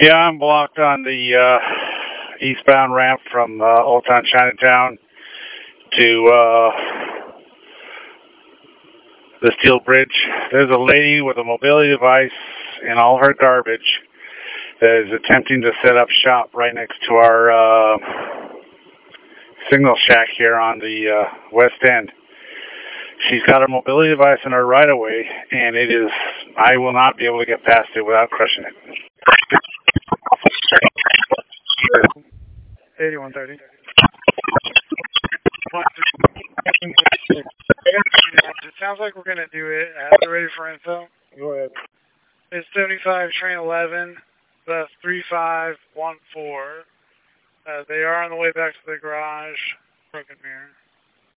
Yeah, I'm blocked on the eastbound ramp from Old Town Chinatown to the Steel Bridge. There's a lady with a mobility device and all her garbage that is attempting to set up shop right next to our signal shack here on the west end. She's got her mobility device in her right of way, and I will not be able to get past it without crushing it. 8130. It sounds like we're going to do it. They're ready for info. Go ahead. It's 75 train 11, bus 3514. They are on the way back to the garage. Broken mirror.